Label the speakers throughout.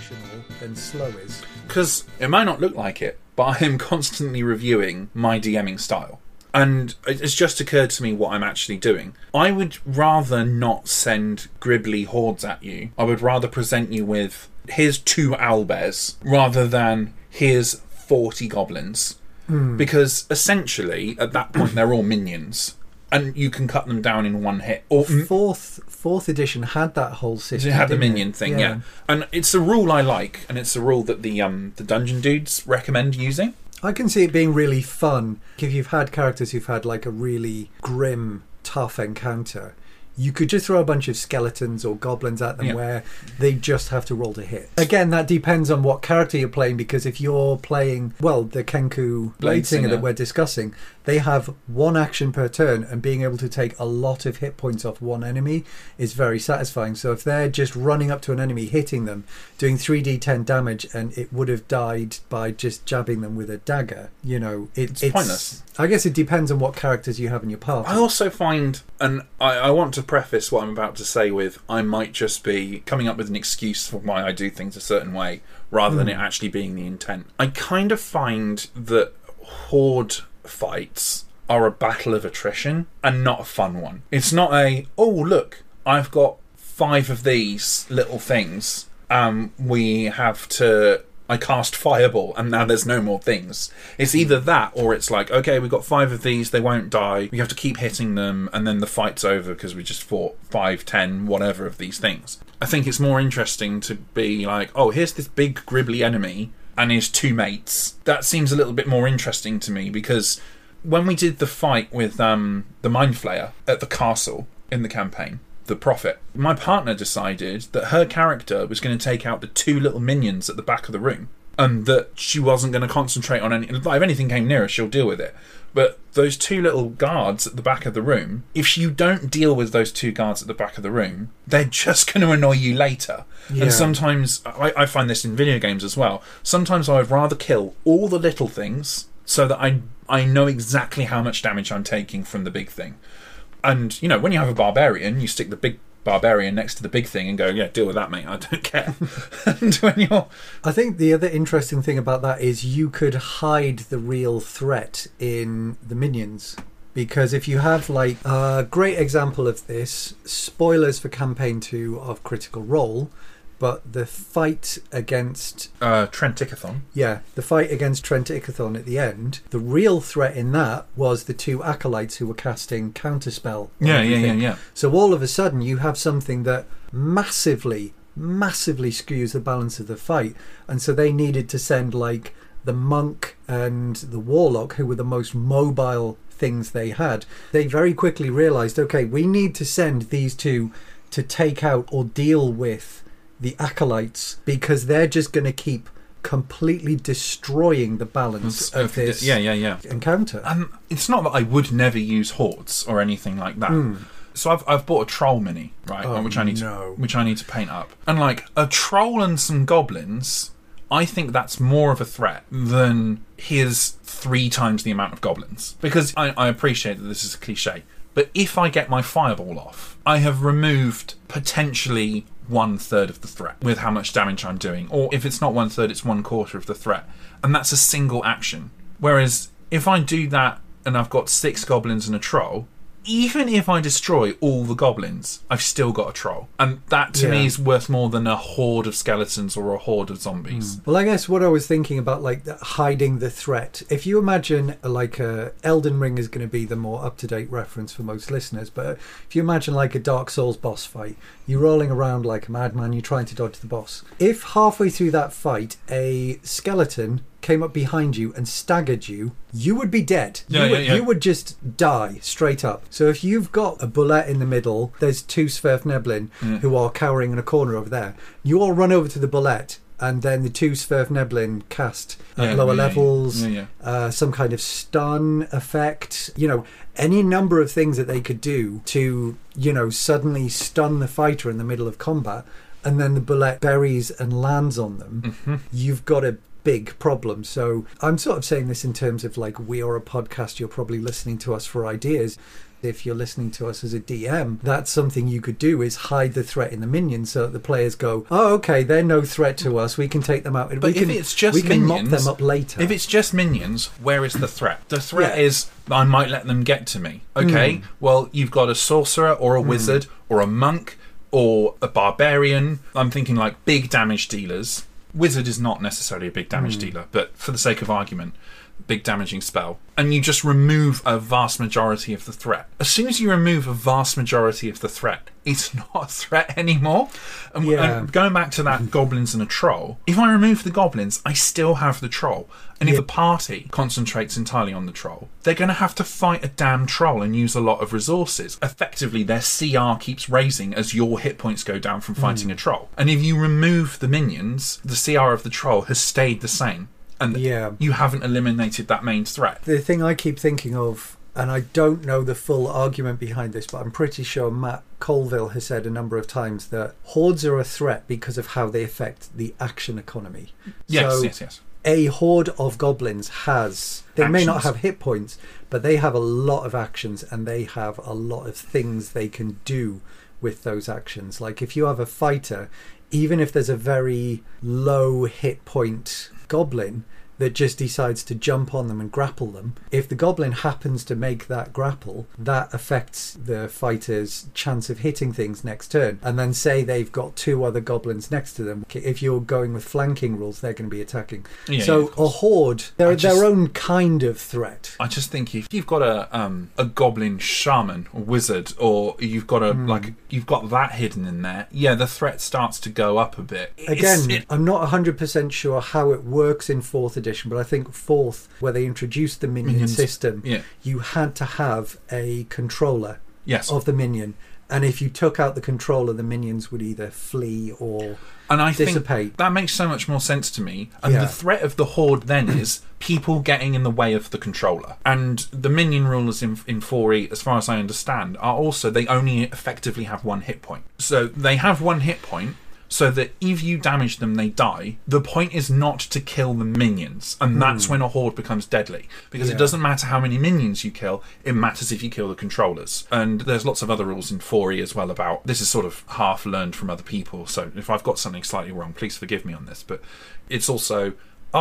Speaker 1: traditional than slow is.
Speaker 2: Because it might not look like it, but I am constantly reviewing my DMing style. And it's just occurred to me what I'm actually doing. I would rather not send gribbly hordes at you. I would rather present you with, here's 2 owlbears, rather than here's 40 goblins. Because essentially, at that point, they're all minions. And you can cut them down in one hit. Or
Speaker 1: Fourth edition had that whole system.
Speaker 2: It had the minion thing, yeah. And it's a rule I like, and it's a rule that the dungeon dudes recommend using.
Speaker 1: I can see it being really fun if you've had characters who've had like a really grim, tough encounter. You could just throw a bunch of skeletons or goblins at them where they just have to roll to hit. Again, that depends on what character you're playing, because if you're playing, well, the Kenku Bladesinger that we're discussing, they have 1 action per turn, and being able to take a lot of hit points off one enemy is very satisfying. So if they're just running up to an enemy, hitting them, doing 3d10 damage, and it would have died by just jabbing them with a dagger, you know, it's
Speaker 2: pointless.
Speaker 1: I guess it depends on what characters you have in your party.
Speaker 2: I also find, and I want to preface what I'm about to say with, I might just be coming up with an excuse for why I do things a certain way, rather than it actually being the intent. I kind of find that horde fights are a battle of attrition and not a fun one. It's not a, oh look, I've got 5 of these little things. I cast Fireball and now there's no more things. It's either that, or it's like, okay, we've got 5 of these, they won't die, we have to keep hitting them, and then the fight's over because we just fought 5, 10, whatever of these things. I think it's more interesting to be like, oh, here's this big gribbly enemy and his 2 mates. That seems a little bit more interesting to me, because when we did the fight with the Mind Flayer at the castle in the campaign, the Prophet, my partner decided that her character was going to take out the 2 little minions at the back of the room, and that she wasn't going to concentrate on any. If anything came near her, she'll deal with it. But those 2 little guards at the back of the room, if you don't deal with those 2 guards at the back of the room, they're just going to annoy you later. Yeah. And sometimes, I find this in video games as well, sometimes I would rather kill all the little things so that I know exactly how much damage I'm taking from the big thing. And, you know, when you have a barbarian, you stick the big barbarian next to the big thing and go, yeah, deal with that, mate, I don't care. And when
Speaker 1: I think the other interesting thing about that is you could hide the real threat in the minions. Because if you have, like, a great example of this, spoilers for Campaign 2 of Critical Role, but the fight against
Speaker 2: Trent Ickathon.
Speaker 1: Yeah, the fight against Trent Ickathon at the end, the real threat in that was the 2 acolytes who were casting counterspell.
Speaker 2: Yeah.
Speaker 1: So all of a sudden you have something that massively skews the balance of the fight. And so they needed to send, like, the monk and the warlock, who were the most mobile things they had. They very quickly realised, okay, we need to send these 2 to take out or deal with the acolytes, because they're just going to keep completely destroying the balance of this encounter.
Speaker 2: It's not that I would never use hordes or anything like that. So I've bought a troll mini, right, which I need to paint up. And like a troll and some goblins, I think that's more of a threat than here's 3 times the amount of goblins. Because I appreciate that this is a cliche, but if I get my fireball off, I have removed potentially 1/3 of the threat with how much damage I'm doing. Or if it's not 1/3, it's 1/4 of the threat. And that's a single action. Whereas if I do that and I've got 6 goblins and a troll, even if I destroy all the goblins, I've still got a troll. And that to me is worth more than a horde of skeletons or a horde of zombies.
Speaker 1: Well, I guess what I was thinking about, like, hiding the threat. If you imagine, like, Elden Ring is going to be the more up-to-date reference for most listeners, but if you imagine, like, a Dark Souls boss fight, you're rolling around like a madman, you're trying to dodge the boss. If halfway through that fight, a skeleton came up behind you and staggered you, you would be dead. You would just die straight up. So if you've got a bullet in the middle, there's 2 Sverfneblin who are cowering in a corner over there. You all run over to the bullet, and then the 2 Sverfneblin cast at lower levels, some kind of stun effect, you know, any number of things that they could do to, you know, suddenly stun the fighter in the middle of combat, and then the bullet buries and lands on them. You've got a big problem. So I'm sort of saying this in terms of, like, we are a podcast, you're probably listening to us for ideas. If you're listening to us as a DM, that's something you could do, is hide the threat in the minions so that the players go, oh, okay, they're no threat to us. We can take them out.
Speaker 2: But if it's just minions,
Speaker 1: mop them up later.
Speaker 2: If it's just minions, where is the threat? The threat is I might let them get to me. Okay, well, you've got a sorcerer or a wizard or a monk or a barbarian. I'm thinking like big damage dealers. Wizard is not necessarily a big damage dealer, but for the sake of argument, big damaging spell, and you just remove a vast majority of the threat. As soon as you remove a vast majority of the threat, it's not a threat anymore. And going back to that goblins and a troll, if I remove the goblins, I still have the troll. And if the party concentrates entirely on the troll, they're going to have to fight a damn troll and use a lot of resources. Effectively, their CR keeps raising as your hit points go down from fighting a troll. And if you remove the minions, the CR of the troll has stayed the same. And you haven't eliminated that main threat.
Speaker 1: The thing I keep thinking of, and I don't know the full argument behind this, but I'm pretty sure Matt Colville has said a number of times that hordes are a threat because of how they affect the action economy.
Speaker 2: Yes.
Speaker 1: A horde of goblins they may not have hit points, but they have a lot of actions and they have a lot of things they can do with those actions. Like if you have a fighter, even if there's a very low hit point goblin that just decides to jump on them and grapple them, if the goblin happens to make that grapple, that affects the fighter's chance of hitting things next turn. And then say they've got two other goblins next to them, if you're going with flanking rules, they're going to be attacking. So a horde, they're their own kind of threat.
Speaker 2: I just think if you've got a goblin shaman or wizard, or you've got you've got that hidden in there, the threat starts to go up a bit.
Speaker 1: Again, I'm not 100% sure how it works in 4th edition, but I think 4th, where they introduced the minion system, you had to have a controller of the minion, and if you took out the controller, the minions would either flee or dissipate.
Speaker 2: Think that makes so much more sense to me. And the threat of the horde then is people getting in the way of the controller. And the minion rulers in 4E, as far as I understand, are also, they only effectively have one hit point. So they have one hit point, so that if you damage them, they die. The point is not to kill the minions, and that's when a horde becomes deadly. Because it doesn't matter how many minions you kill, it matters if you kill the controllers. And there's lots of other rules in 4E as well about, this is sort of half learned from other people, so if I've got something slightly wrong, please forgive me on this. But it's also,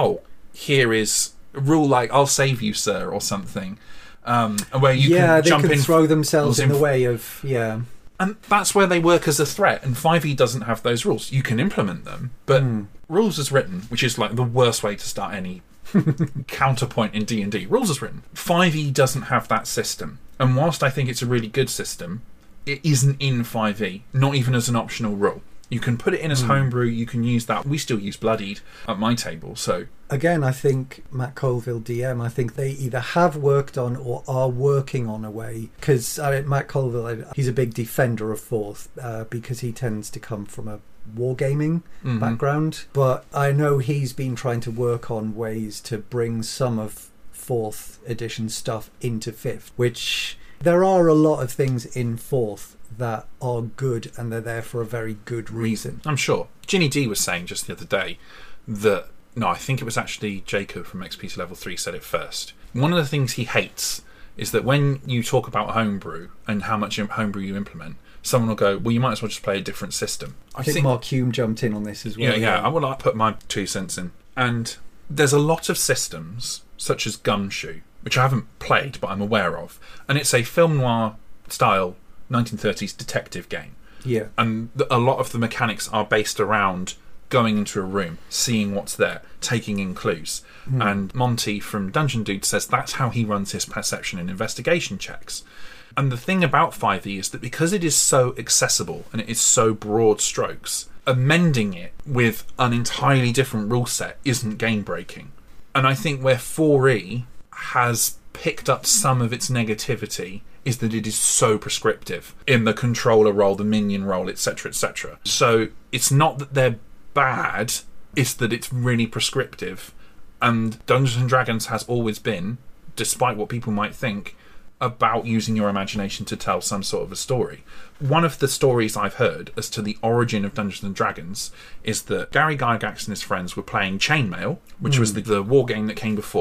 Speaker 2: here is a rule like, I'll save you, sir, or something. Where you can jump in,
Speaker 1: throw themselves in the way of,
Speaker 2: And that's where they work as a threat, and 5e doesn't have those rules. You can implement them, but rules as written, which is like the worst way to start any counterpoint in D&D. Rules as written. 5e doesn't have that system. And whilst I think it's a really good system, it isn't in 5e, not even as an optional rule. You can put it in as homebrew, you can use that. We still use Bloodied at my table, so...
Speaker 1: Again, I think Matt Colville, DM, I think they either have worked on or are working on a way, because Matt Colville, he's a big defender of 4th, because he tends to come from a wargaming background, but I know he's been trying to work on ways to bring some of 4th edition stuff into 5th, which there are a lot of things in 4th that are good, and they're there for a very good reason.
Speaker 2: I'm sure. Ginny D was saying just the other day that, no, I think it was actually Jacob from XP Level 3 said it first. One of the things he hates is that when you talk about homebrew and how much homebrew you implement, someone will go, well, you might as well just play a different system.
Speaker 1: I think Mark Hume jumped in on this as well.
Speaker 2: Yeah. I would like to put my 2 cents in. And there's a lot of systems, such as Gumshoe, which I haven't played, but I'm aware of. And it's a film noir style 1930s detective game.
Speaker 1: Yeah.
Speaker 2: And a lot of the mechanics are based around going into a room, seeing what's there, taking in clues. And Monty from Dungeon Dude says that's how he runs his perception and investigation checks. And the thing about 5e is that because it is so accessible and it is so broad strokes, amending it with an entirely different rule set isn't game breaking. And I think where 4e has picked up some of its negativity is that it is so prescriptive in the controller role, the minion role, etc., etc. So it's not that they're bad, it's that it's really prescriptive. And Dungeons & Dragons has always been, despite what people might think, about using your imagination to tell some sort of a story. One of the stories I've heard as to the origin of Dungeons & Dragons is that Gary Gygax and his friends were playing Chainmail, which was the war game that came before,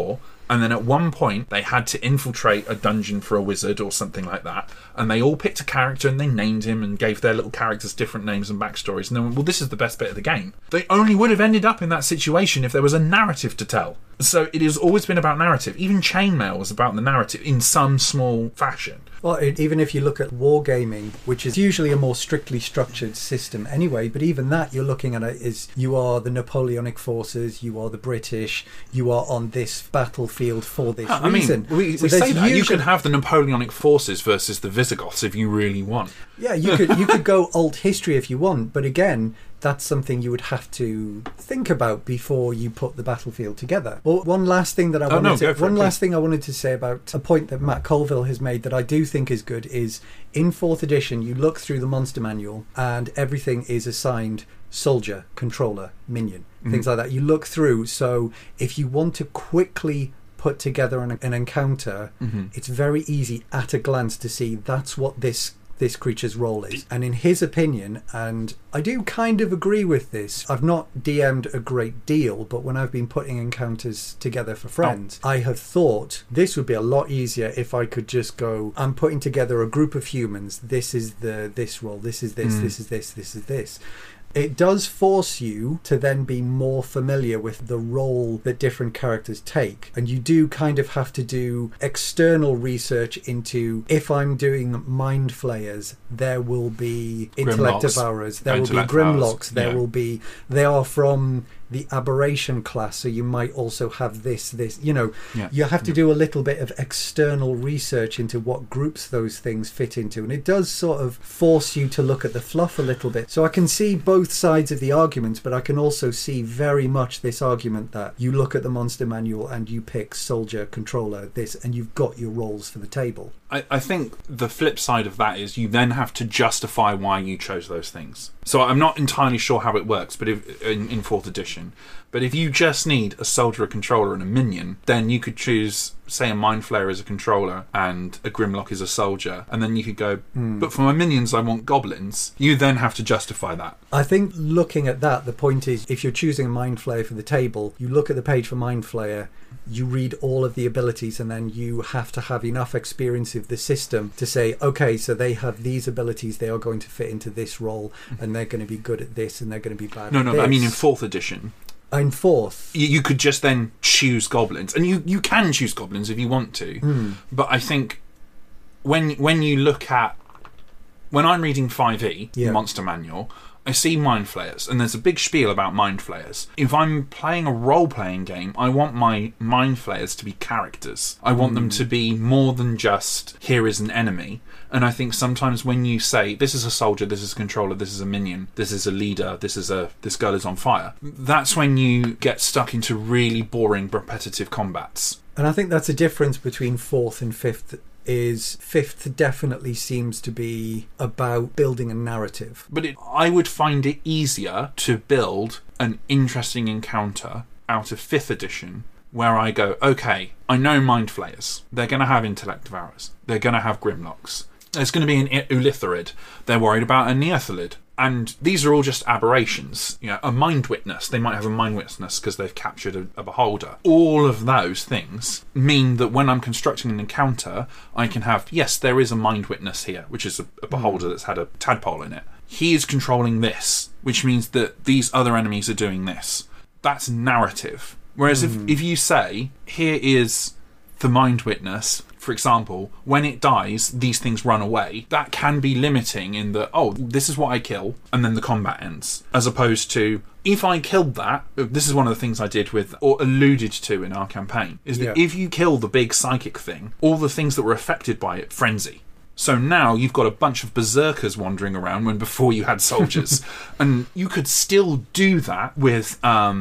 Speaker 2: And then at one point, they had to infiltrate a dungeon for a wizard or something like that. And they all picked a character and they named him and gave their little characters different names and backstories. And they went, well, this is the best bit of the game. They only would have ended up in that situation if there was a narrative to tell. So it has always been about narrative. Even Chainmail was about the narrative in some small fashion.
Speaker 1: Well, even if you look at wargaming, which is usually a more strictly structured system anyway, but even that you're looking at it is you are the Napoleonic forces, you are the British, you are on this battlefield for this reason.
Speaker 2: We say that. You could have the Napoleonic forces versus the Visigoths if you really want.
Speaker 1: Yeah, you could go alt history if you want, but again, that's something you would have to think about before you put the battlefield together. Well, one last thing I wanted to say about a point that Matt Colville has made that I do think is good is in 4th edition you look through the monster manual and everything is assigned soldier, controller, minion, things like that. You look through, so if you want to quickly put together an encounter, it's very easy at a glance to see that's what this creature's role is. And in his opinion, and I do kind of agree with this, I've not DM'd a great deal, but when I've been putting encounters together for friends, I have thought this would be a lot easier if I could just go, I'm putting together a group of humans, this is this role, this is this, this is this, this is this. It does force you to then be more familiar with the role that different characters take. And you do kind of have to do external research into, if I'm doing Mind Flayers, there will be Intellect Devourers, there will be Grimlocks, there will be... They are from the Aberration class, so you might also have this, you have to do a little bit of external research into what groups those things fit into, and it does sort of force you to look at the fluff a little bit. So I can see both sides of the argument, but I can also see very much this argument that you look at the monster manual and you pick soldier, controller, this, and you've got your roles for the table.
Speaker 2: I think the flip side of that is you then have to justify why you chose those things. So I'm not entirely sure how it works, but if, in 4th edition. But if you just need a soldier, a controller, and a minion, then you could choose, say, a Mind Flayer as a controller and a Grimlock as a soldier, and then you could go, but for my minions I want goblins. You then have to justify that.
Speaker 1: I think looking at that, the point is, if you're choosing a Mind Flayer for the table, you look at the page for Mind Flayer, you read all of the abilities, and then you have to have enough experience of the system to say, okay, so they have these abilities, they are going to fit into this role, and they're going to be good at this, and they're going to be bad at this.
Speaker 2: I mean in 4th edition.
Speaker 1: In 4th,
Speaker 2: you could just then choose goblins, and you can choose goblins if you want to. But I think when you look at, when I'm reading 5e, the Monster Manual, I see Mind Flayers, and there's a big spiel about Mind Flayers. If I'm playing a role-playing game, I want my Mind Flayers to be characters. I want them to be more than just, here is an enemy. And I think sometimes when you say, this is a soldier, this is a controller, this is a minion, this is a leader, this girl is on fire, that's when you get stuck into really boring, repetitive combats.
Speaker 1: And I think that's a difference between 4th and 5th. Is 5th definitely seems to be about building a narrative.
Speaker 2: But I would find it easier to build an interesting encounter out of 5th edition where I go, okay, I know Mind Flayers. They're going to have Intellect Devourers. They're going to have Grimlocks. There's going to be an Ulitharid. They're worried about a Neothalid. And these are all just aberrations. You know, a Mind Witness. They might have a Mind Witness because they've captured a beholder. All of those things mean that when I'm constructing an encounter, I can have, yes, there is a Mind Witness here, which is a beholder that's had a tadpole in it. He is controlling this, which means that these other enemies are doing this. That's narrative. Whereas if you say, here is the Mind Witness, for example, when it dies, these things run away. That can be limiting in that, oh, this is what I kill, and then the combat ends. As opposed to, if I killed that, this is one of the things I did with, or alluded to in our campaign, is that if you kill the big psychic thing, all the things that were affected by it frenzy. So now you've got a bunch of berserkers wandering around when before you had soldiers. And you could still do that with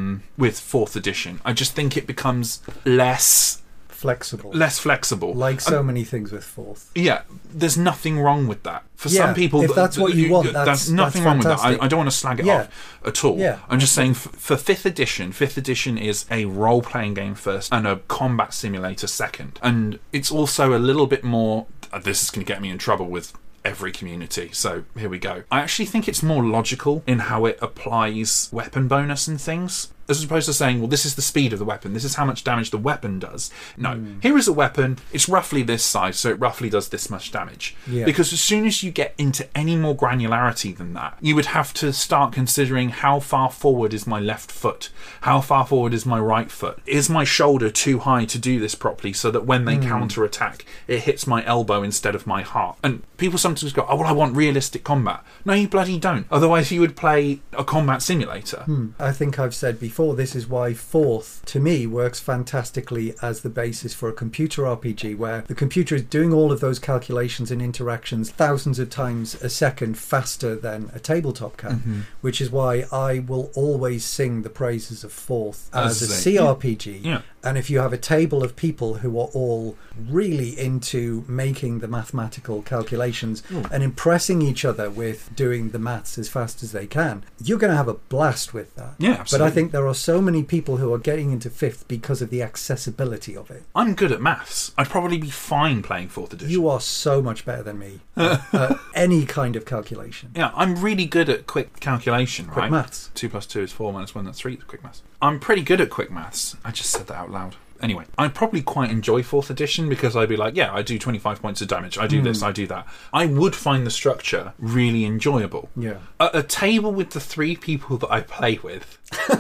Speaker 2: 4th edition. I just think it becomes less flexible,
Speaker 1: like so many things with 4th.
Speaker 2: Yeah, there's nothing wrong with that. For some people,
Speaker 1: if that's what you want, that's
Speaker 2: nothing wrong with that. I don't want to slag it off at all.
Speaker 1: Yeah.
Speaker 2: I'm just saying for 5th edition is a role-playing game first and a combat simulator second. And it's also a little bit more, this is going to get me in trouble with every community, so here we go. I actually think it's more logical in how it applies weapon bonus and things. as opposed to saying, well, this is the speed of the weapon, this is how much damage the weapon does. No, here is a weapon, it's roughly this size, so it roughly does this much damage.
Speaker 1: Yeah.
Speaker 2: Because as soon as you get into any more granularity than that, you would have to start considering how far forward is my left foot, how far forward is my right foot, is my shoulder too high to do this properly so that when they counter-attack, it hits my elbow instead of my heart. And people sometimes go, oh, well, I want realistic combat. No, you bloody don't. Otherwise, you would play a combat simulator.
Speaker 1: I think I've said before, this is why Fourth, to me, works fantastically as the basis for a computer RPG, where the computer is doing all of those calculations and interactions thousands of times a second faster than a tabletop can, which is why I will always sing the praises of Fourth as a CRPG.
Speaker 2: Yeah.
Speaker 1: And if you have a table of people who are all really into making the mathematical calculations and impressing each other with doing the maths as fast as they can, you're going to have a blast with that.
Speaker 2: Yeah, absolutely.
Speaker 1: But I think there are so many people who are getting into Fifth because of the accessibility of it.
Speaker 2: I'm good at maths. I'd probably be fine playing 4th edition.
Speaker 1: You are so much better than me at any kind of calculation.
Speaker 2: Yeah, I'm really good at quick calculation,
Speaker 1: Quick
Speaker 2: right?
Speaker 1: maths.
Speaker 2: 2 + 2 is 4 - 1, that's 3. Quick maths. I'm pretty good at quick maths. I just said that out loud. Anyway, I probably quite enjoy 4th edition because I'd be like, yeah, I do 25 points of damage. I do this, I do that. I would find the structure really enjoyable.
Speaker 1: Yeah.
Speaker 2: A table with the 3 people that I play with,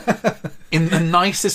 Speaker 2: in the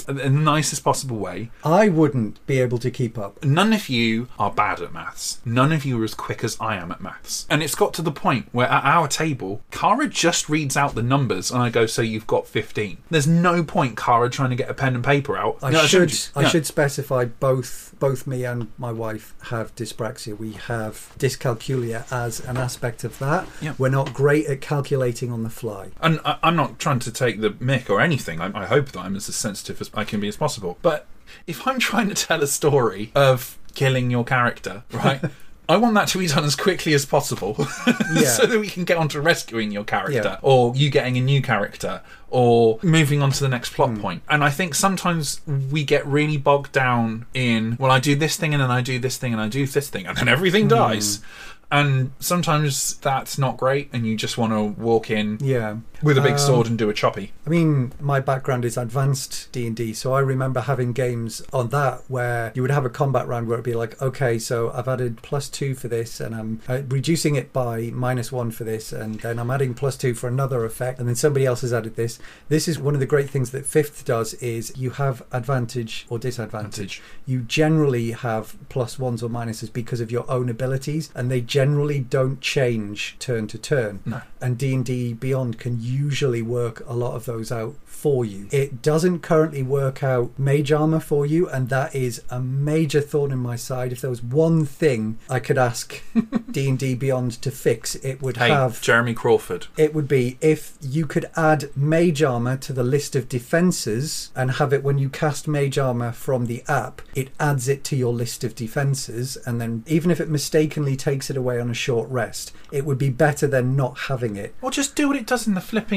Speaker 2: nicest possible way.
Speaker 1: I wouldn't be able to keep up.
Speaker 2: None of you are bad at maths. None of you are as quick as I am at maths. And it's got to the point where at our table, Cara just reads out the numbers and I go, so you've got 15. There's no point Cara trying to get a pen and paper out.
Speaker 1: I should specify both me and my wife have dyspraxia. We have dyscalculia as an aspect of that.
Speaker 2: Yeah.
Speaker 1: We're not great at calculating on the fly.
Speaker 2: And I'm not trying to take the mick or anything. I hope that I'm as sensitive as I can be as possible. But if I'm trying to tell a story of killing your character, right? I want that to be done as quickly as possible so that we can get on to rescuing your character or you getting a new character or moving on to the next plot point. And I think sometimes we get really bogged down in, well, I do this thing and then I do this thing and I do this thing and then everything dies. And sometimes that's not great and you just want to walk in with a big sword and do a choppy.
Speaker 1: I mean, my background is advanced D&D, so I remember having games on that where you would have a combat round where it'd be like, okay, so I've added +2 for this and I'm reducing it by -1 for this, and then I'm adding +2 for another effect, and then somebody else has added this. This is one of the great things that Fifth does, is you have advantage or disadvantage. You generally have +1s or minuses because of your own abilities, and they generally don't change turn to turn.
Speaker 2: No.
Speaker 1: And D&D Beyond can usually work a lot of those out for you. It doesn't currently work out mage armor for you, and that is a major thorn in my side. If there was one thing I could ask D&D Beyond to fix, it would have
Speaker 2: Jeremy Crawford.
Speaker 1: It would be if you could add mage armor to the list of defenses and have it when you cast mage armor from the app, it adds it to your list of defenses, and then even if it mistakenly takes it away on a short rest, it would be better than not having it.
Speaker 2: Or just do what it does in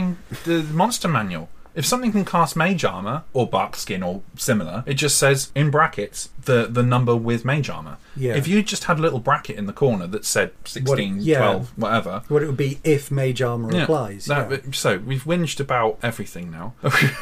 Speaker 2: the monster manual. If something can cast mage armor or bark skin or similar, it just says in brackets the number with mage armor.
Speaker 1: Yeah.
Speaker 2: If you just had a little bracket in the corner that said 16, 12, whatever.
Speaker 1: What it would be if mage armor applies.
Speaker 2: So we've whinged about everything now.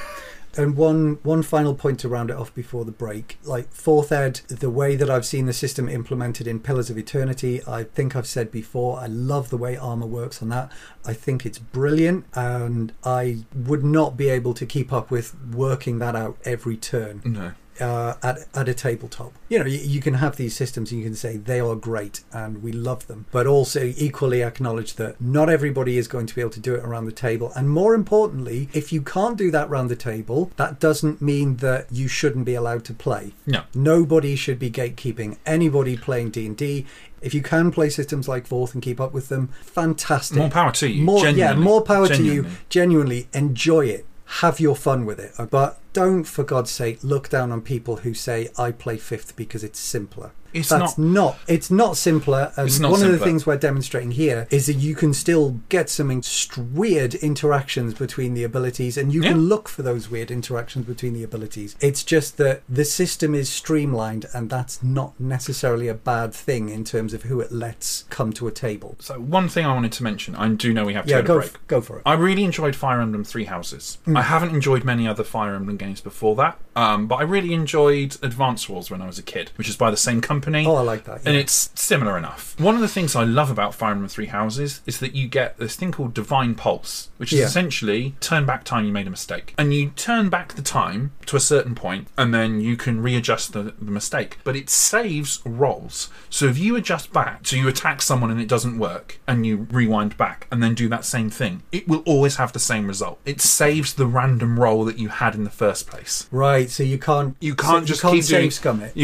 Speaker 1: And one final point to round it off before the break. Like 4th Ed, the way that I've seen the system implemented in Pillars of Eternity, I think I've said before, I love the way armor works on that. I think it's brilliant, and I would not be able to keep up with working that out every turn.
Speaker 2: No.
Speaker 1: At a tabletop. You know, you can have these systems and you can say they are great and we love them, but also equally acknowledge that not everybody is going to be able to do it around the table. And more importantly, if you can't do that around the table, that doesn't mean that you shouldn't be allowed to play.
Speaker 2: No.
Speaker 1: Nobody should be gatekeeping anybody playing D&D. If you can play systems like Fourth and keep up with them, fantastic.
Speaker 2: More power to you.
Speaker 1: More power to you. Genuinely enjoy it. Have your fun with it. But don't, for God's sake, look down on people who say, I play Fifth because it's simpler. It's not simpler. And
Speaker 2: It's not
Speaker 1: one of
Speaker 2: simpler.
Speaker 1: the things we're demonstrating here is that you can still get some weird interactions between the abilities, and you can look for those weird interactions between the abilities. It's just that the system is streamlined, and that's not necessarily a bad thing in terms of who it lets come to a table.
Speaker 2: So one thing I wanted to mention, I do know we have to go to break.
Speaker 1: Go for it.
Speaker 2: I really enjoyed Fire Emblem Three Houses. I haven't enjoyed many other Fire Emblem games before that, but I really enjoyed Advance Wars when I was a kid, which is by the same company.
Speaker 1: Oh, I like that. Yeah.
Speaker 2: And it's similar enough. One of the things I love about Fire Emblem Three Houses is that you get this thing called Divine Pulse, which is essentially turn back time you made a mistake. And you turn back the time to a certain point, and then you can readjust the mistake. But it saves rolls. So if you adjust back, so you attack someone and it doesn't work, and you rewind back and then do that same thing, it will always have the same result. It saves the random roll that you had in the first place.
Speaker 1: Right, so you can't
Speaker 2: just keep
Speaker 1: save scum it.
Speaker 2: You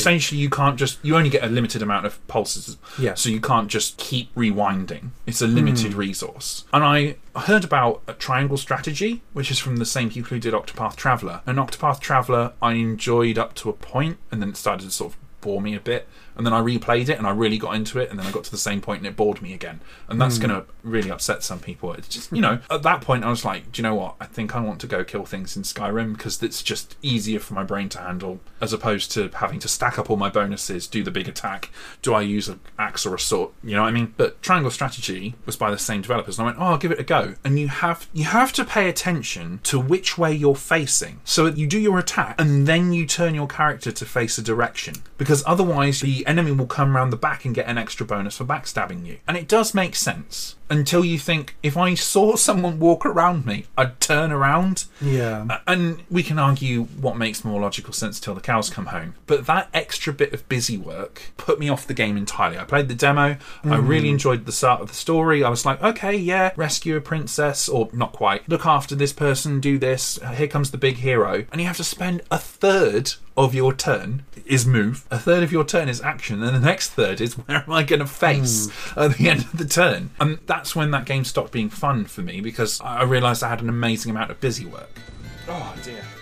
Speaker 2: only get a limited amount of pulses.
Speaker 1: Yeah.
Speaker 2: So you can't just keep rewinding. It's a limited resource. And I heard about a Triangle Strategy, which is from the same people who did Octopath Traveler. And Octopath Traveler I enjoyed up to a point, and then it started to sort of bore me a bit. And then I replayed it and I really got into it, and then I got to the same point and it bored me again. And that's going to really upset some people. It's just, at that point I was like, do you know what? I think I want to go kill things in Skyrim, because it's just easier for my brain to handle, as opposed to having to stack up all my bonuses, do the big attack. Do I use an axe or a sword? You know what I mean? But Triangle Strategy was by the same developers, and I went, I'll give it a go. And you have to pay attention to which way you're facing. So you do your attack and then you turn your character to face a direction, because otherwise the enemy will come around the back and get an extra bonus for backstabbing you. And it does make sense until you think, if I saw someone walk around me, I'd turn around.
Speaker 1: Yeah.
Speaker 2: And we can argue what makes more logical sense till the cows come home. But that extra bit of busy work put me off the game entirely. I played the demo. I really enjoyed the start of the story. I was like, okay, yeah, rescue a princess, or not quite. Look after this person, do this. Here comes the big hero. And you have to spend a third of your turn is move, a third of your turn is action, and the next third is where am I going to face at the end of the turn. And that's when that game stopped being fun for me, because I realised I had an amazing amount of busy work. Oh dear.